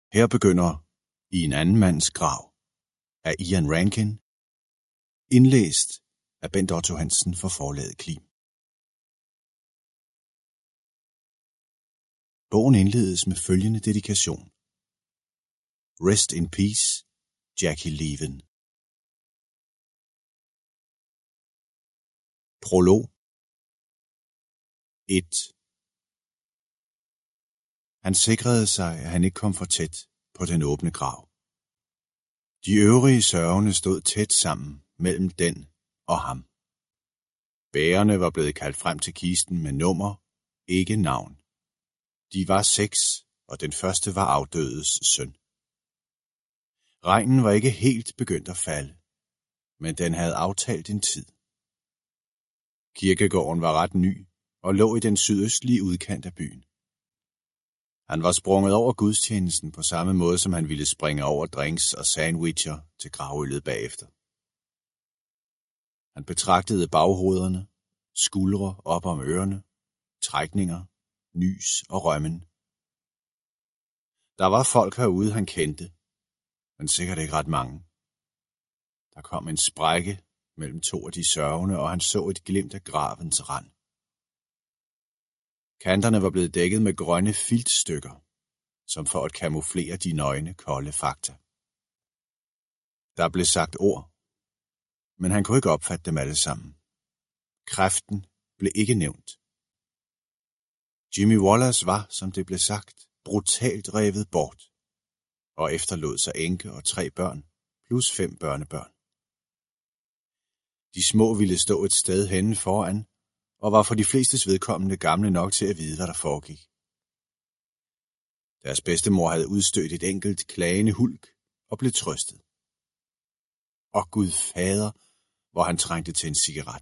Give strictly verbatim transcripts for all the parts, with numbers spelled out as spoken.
Her begynder I en anden mands grav af Ian Rankin, indlæst af Bent Otto Hansen for forlaget Klim. Bogen indledes med følgende dedikation. Rest in peace, Jackie Leven. Prolog. et. Han sikrede sig, at han ikke kom for tæt på den åbne grav. De øvrige sørgende stod tæt sammen mellem den og ham. Bærerne var blevet kaldt frem til kisten med nummer, ikke navn. De var seks, og den første var afdødes søn. Regnen var ikke helt begyndt at falde, men den havde aftalt en tid. Kirkegården var ret ny og lå i den sydøstlige udkant af byen. Han var sprunget over gudstjenesten på samme måde, som han ville springe over drinks og sandwicher til gravøllet bagefter. Han betragtede baghovederne, skuldre op om ørerne, trækninger, nys og rømmen. Der var folk herude, han kendte, men sikkert ikke ret mange. Der kom en sprække mellem to af de sørgende, og han så et glimt af gravens rand. Kanterne var blevet dækket med grønne filtstykker, som for at kamuflere de nøgne, kolde fakta. Der blev sagt ord, men han kunne ikke opfatte dem alle sammen. Kræften blev ikke nævnt. Jimmy Wallace var, som det blev sagt, brutalt revet bort, og efterlod sig enke og tre børn, plus fem børnebørn. De små ville stå et sted henne foran, og var for de flestes vedkommende gamle nok til at vide, hvad der foregik. Deres bedstemor havde udstødt et enkelt klagende hulk og blev trøstet. Og Gud fader, hvor han trængte til en cigaret.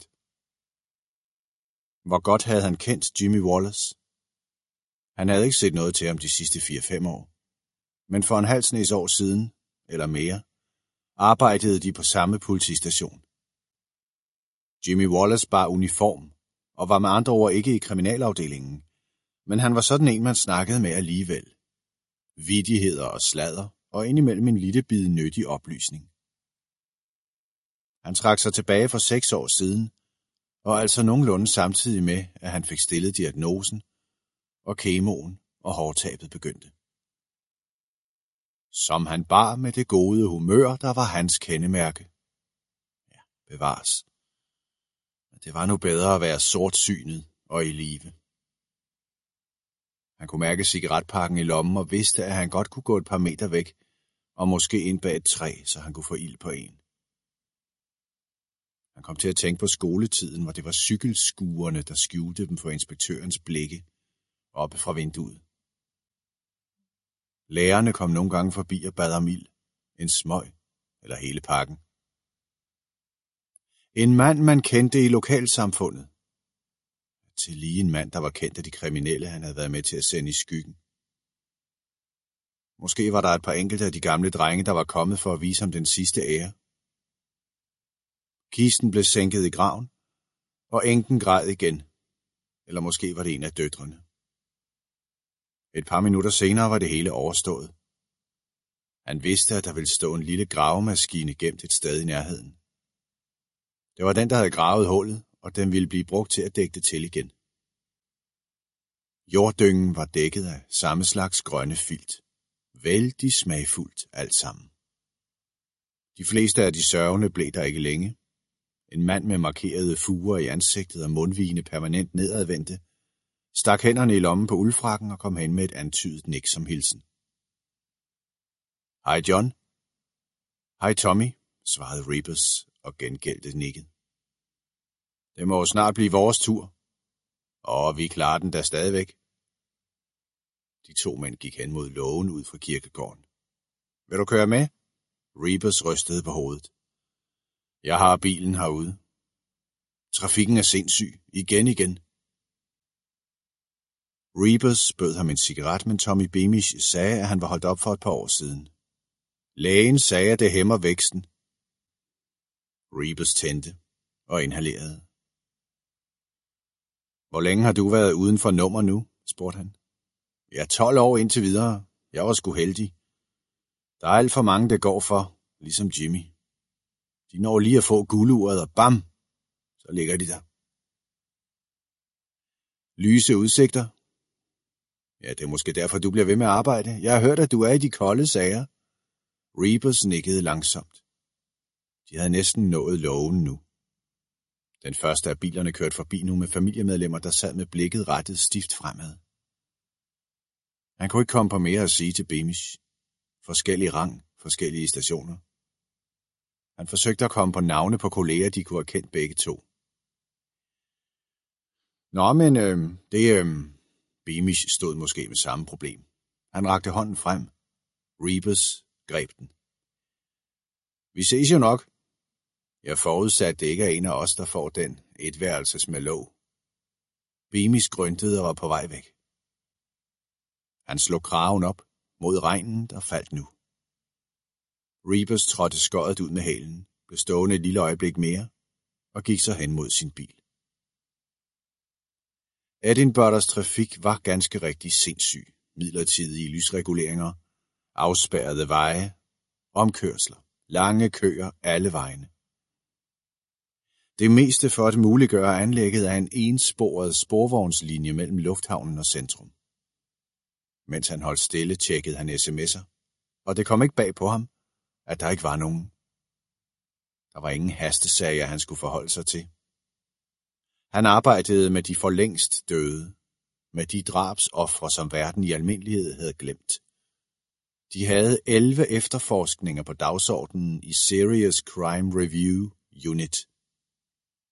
Hvor godt havde han kendt Jimmy Wallace? Han havde ikke set noget til ham de sidste fire-fem år, men for en halv snes år siden, eller mere, arbejdede de på samme politistation. Jimmy Wallace bar uniform, og var med andre ord ikke i kriminalafdelingen, men han var sådan en, man snakkede med alligevel. Vittigheder og sladder, og indimellem en lille bid nyttig oplysning. Han trak sig tilbage for seks år siden, og altså nogenlunde samtidig med, at han fik stillet diagnosen, og kemoen og hårtabet begyndte. Som han bar med det gode humør, der var hans kendemærke. Ja, bevares. Det var nu bedre at være sortsynet og i live. Han kunne mærke cigaretpakken i lommen og vidste, at han godt kunne gå et par meter væk, og måske ind bag et træ, så han kunne få ild på en. Han kom til at tænke på skoletiden, hvor det var cykelskuerne, der skjulte dem for inspektørens blikke oppe fra vinduet. Lærerne kom nogle gange forbi og bad om ild, en smøg eller hele pakken. En mand, man kendte i lokalsamfundet. Til lige en mand, der var kendt af de kriminelle, han havde været med til at sende i skyggen. Måske var der et par enkelte af de gamle drenge, der var kommet for at vise ham den sidste ære. Kisten blev sænket i graven, og enken græd igen. Eller måske var det en af døtrene. Et par minutter senere var det hele overstået. Han vidste, at der ville stå en lille gravemaskine gemt et sted i nærheden. Det var den, der havde gravet hullet, og den ville blive brugt til at dække det til igen. Jorddyngen var dækket af samme slags grønne filt. Vældig smagfuldt alt sammen. De fleste af de sørgende blev der ikke længe. En mand med markerede fuger i ansigtet og mundvigene permanent nedadvendte, stak hænderne i lommen på uldfrakken og kom hen med et antydet nik som hilsen. Hej John. Hej Tommy, svarede Rebus og gengældte nikket. Det må jo snart blive vores tur, og vi klarer den da stadigvæk. De to mænd gik hen mod lågen ud fra kirkegården. Vil du køre med? Rebus rystede på hovedet. Jeg har bilen herude. Trafikken er sindssyg. Igen igen. Rebus bød ham en cigaret, men Tommy Beamish sagde, at han var holdt op for et par år siden. Lægen sagde, at det hæmmer væksten. Rebus tændte og inhalerede. Hvor længe har du været uden for nummer nu? Spurgte han. Ja, tolv år indtil videre. Jeg var sgu heldig. Der er alt for mange, der går for, ligesom Jimmy. De når lige at få gulduret, og bam, så ligger de der. Lyse udsigter. Ja, det er måske derfor, du bliver ved med at arbejde. Jeg har hørt, at du er i de kolde sager. Rebus nikkede langsomt. De havde næsten nået lågen nu. Den første af bilerne kørte forbi nu med familiemedlemmer, der sad med blikket rettet stift fremad. Han kunne ikke komme på mere at sige til Beamish. Forskellig rang, forskellige stationer. Han forsøgte at komme på navne på kolleger, de kunne have kendt begge to. Nå, men øh, det... Øh, Beamish stod måske med samme problem. Han rakte hånden frem. Rebus greb den. Vi ses jo nok. Jeg forudsatte, det ikke er en af os, der får den etværelses med låg. Beamish grøntede og var på vej væk. Han slog kraven op mod regnen, der faldt nu. Rebus trådte skøjet ud med hælen, blev stående et lille øjeblik mere og gik så hen mod sin bil. Edinburghs trafik var ganske rigtig sindssyg. Midlertidige lysreguleringer, afspærrede veje, omkørsler, lange køer alle vegne. Det meste for at muliggøre anlægget af en ensporet sporvognslinje mellem lufthavnen og centrum. Mens han holdt stille, tjekkede han sms'er, og det kom ikke bag på ham, at der ikke var nogen. Der var ingen hastesager, han skulle forholde sig til. Han arbejdede med de for længst døde, med de drabsofre, som verden i almindelighed havde glemt. De havde elleve efterforskninger på dagsordenen i Serious Crime Review Unit.